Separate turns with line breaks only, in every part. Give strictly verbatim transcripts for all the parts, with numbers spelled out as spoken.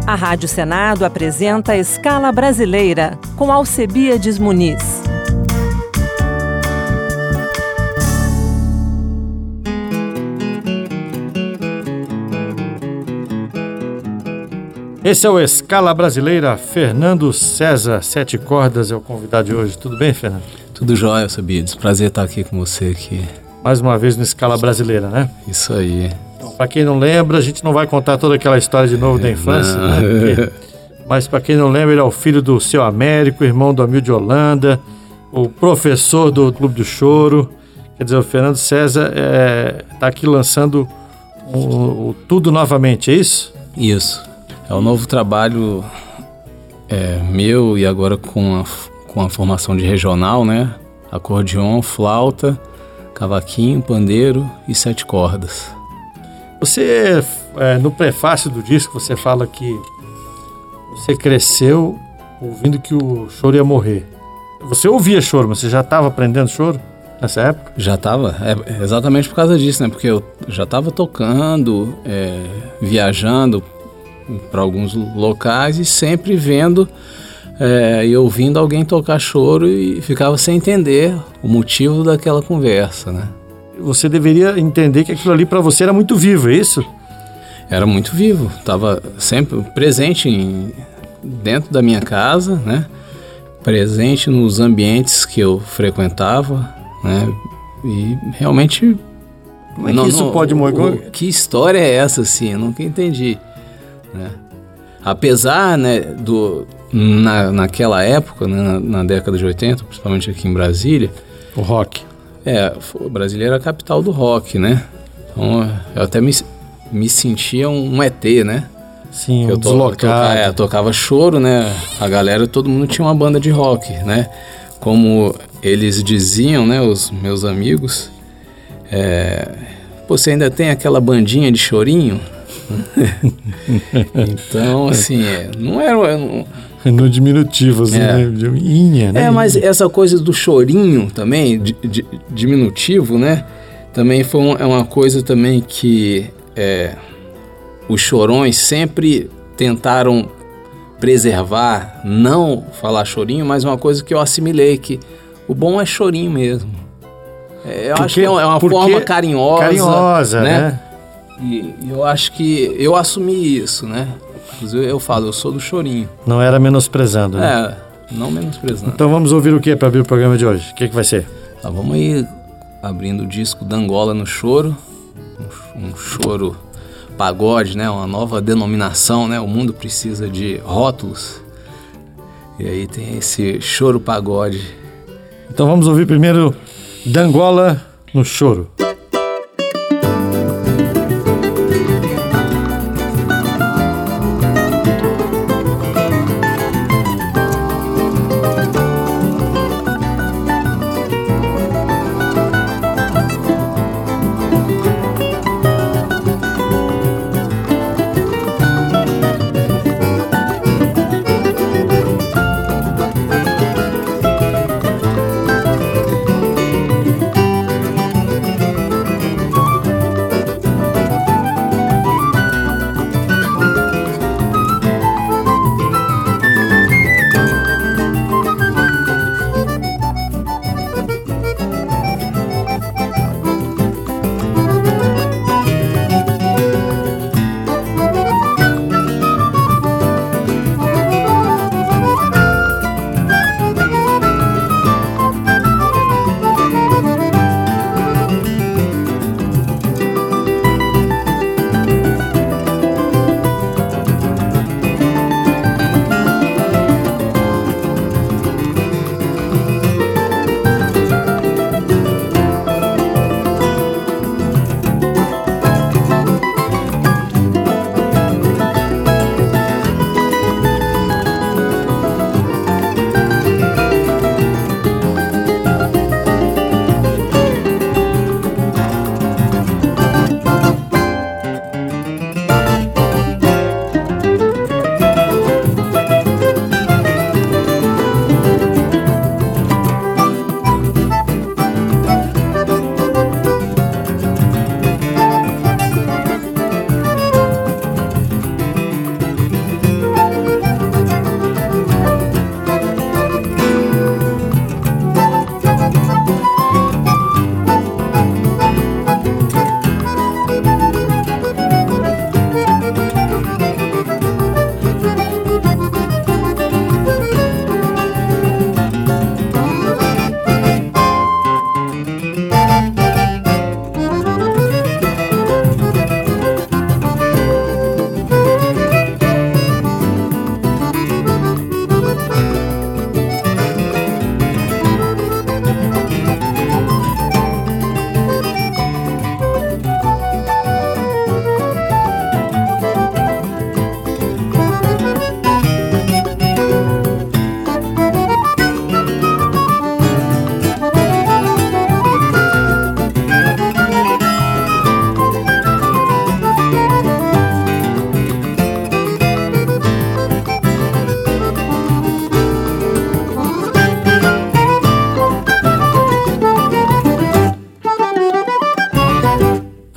A Rádio Senado apresenta a Escala Brasileira, com Alcebiades Muniz.
Esse é o Escala Brasileira. Fernando César, Sete Cordas, é o convidado de hoje. Tudo bem, Fernando?
Tudo jóia, Alcebiades. Prazer estar aqui com você aqui.
Mais uma vez no Escala Brasileira, né?
Isso aí.
Então, para quem não lembra, a gente não vai contar toda aquela história de novo da infância, né? Porque, mas para quem não lembra, ele é o filho do Seu Américo, irmão do Amil de Holanda, o professor do Clube do Choro. Quer dizer, o Fernando César está é, aqui lançando o, o Tudo Novamente, é isso?
Isso. É um novo trabalho é, meu e agora com a, com a formação de regional, né? Acordeon, flauta, cavaquinho, pandeiro e sete cordas.
Você, é, no prefácio do disco, você fala que você cresceu ouvindo que o choro ia morrer. Você ouvia choro, mas você já estava aprendendo choro nessa época?
Já estava, é, exatamente por causa disso, né? Porque eu já estava tocando, é, viajando para alguns locais e sempre vendo é, e ouvindo alguém tocar choro e ficava sem entender o motivo daquela conversa, né?
Você deveria entender que aquilo ali para você era muito vivo, é isso?
Era muito vivo, estava sempre presente em, dentro da minha casa, né? Presente nos ambientes que eu frequentava, né? E realmente...
Como é que não, isso não, pode morrer?
Que história é essa, assim? Eu nunca entendi. Né? Apesar, né, do, na, naquela época, né, na, na década de oitenta, principalmente aqui em Brasília,
o rock.
É, Brasília era a capital do rock, né? Então eu até me, me sentia um, um E T, né?
Sim,
eu
um deslocado.
Toca, é, tocava choro, né? A galera, todo mundo tinha uma banda de rock, né? Como eles diziam, né, os meus amigos, é, pô, você ainda tem aquela bandinha de chorinho? Então, assim, é, não era... Não,
no diminutivo, assim,
é.
né? Inha, né?
É, mas essa coisa do chorinho também, di, di, diminutivo, né? Também foi um, é uma coisa também que é, os chorões sempre tentaram preservar, não falar chorinho, mas uma coisa que eu assimilei, que o bom é chorinho mesmo. É, eu
porque,
acho que é uma, é uma forma carinhosa,
carinhosa, né? né?
E eu acho que eu assumi isso, né? Inclusive eu falo, eu sou do chorinho.
Não era menosprezando, né?
É, não menosprezando.
Então vamos ouvir o que para abrir o programa de hoje? O que, que vai ser?
Tá, vamos aí abrindo o disco Dangola no Choro. Um, um choro pagode, né? Uma nova denominação, né? O mundo precisa de rótulos. E aí tem esse choro pagode.
Então vamos ouvir primeiro Dangola no Choro.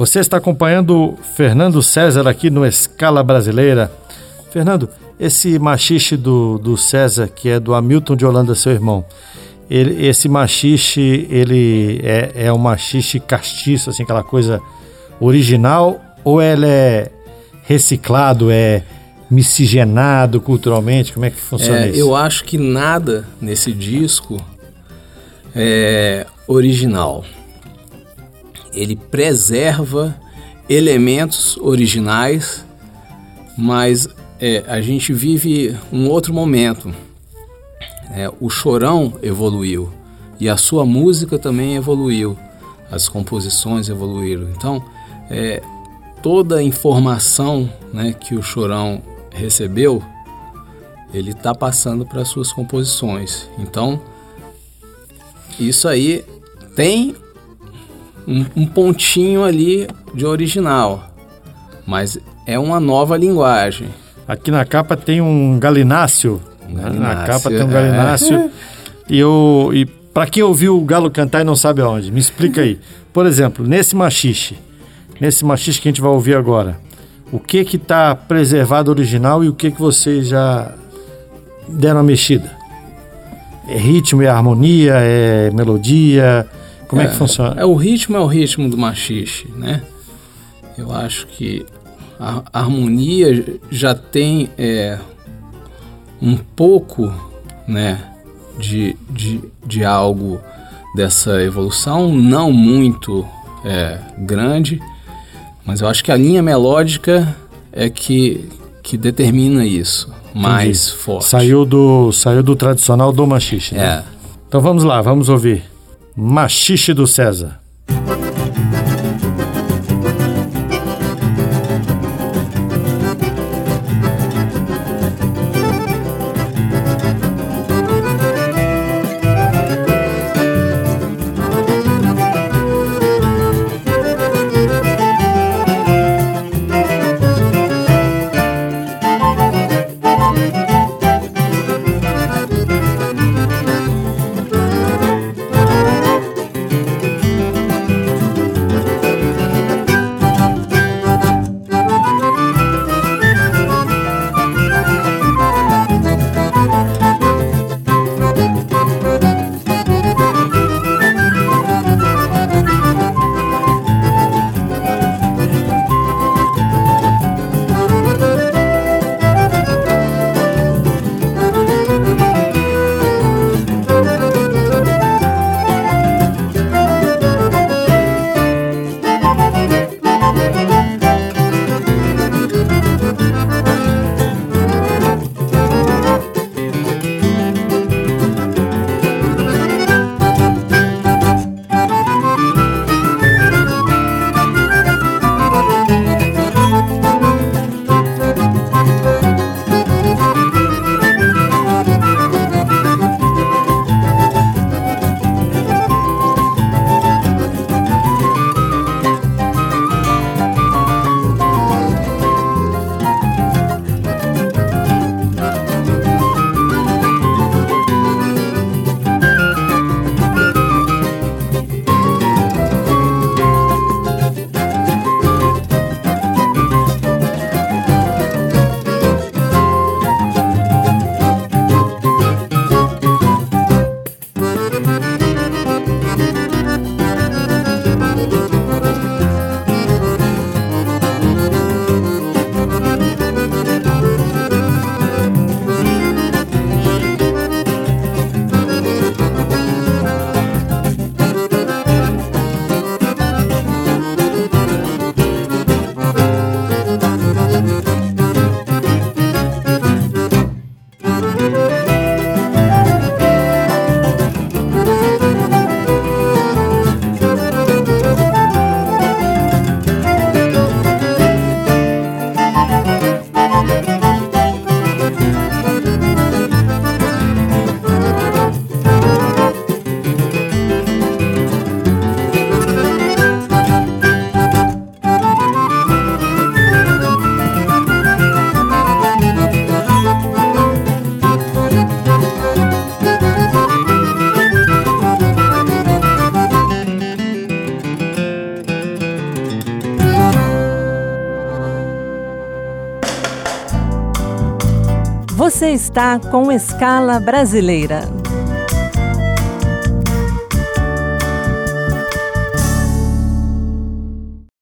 Você está acompanhando o Fernando César aqui no Escala Brasileira. Fernando, esse machixe do, do César, que é do Hamilton de Holanda, seu irmão, ele, esse machixe, ele é, é um machixe castiço, assim, aquela coisa original, ou ele é reciclado, é miscigenado culturalmente? Como é que funciona
é,
isso?
Eu acho que nada nesse disco é original. Ele preserva elementos originais, mas é, a gente vive um outro momento. É, o Chorão evoluiu e a sua música também evoluiu, as composições evoluíram. Então, é, toda a informação, né, que o Chorão recebeu, ele está passando para as suas composições. Então, isso aí tem um, um pontinho ali de original, mas é uma nova linguagem.
Aqui na capa tem um galináceo.
Um
Na
galináceo,
capa tem um
é.
galináceo. E, eu, e para quem ouviu o galo cantar e não sabe aonde, me explica aí. Por exemplo, nesse machixe, nesse machixe que a gente vai ouvir agora, o que que está preservado original e o que que vocês já deram a mexida? É ritmo, é harmonia, é melodia? Como é, é que funciona?
É, o ritmo é o ritmo do machixe, né? Eu acho que a harmonia já tem é, um pouco, né, de, de, de algo dessa evolução, não muito é, grande, mas eu acho que a linha melódica é que, que determina isso, mais
Entendi.
forte.
Saiu do, saiu do tradicional do machixe, né?
É.
Então vamos lá, vamos ouvir Machixe do César.
Você está com Escala Brasileira.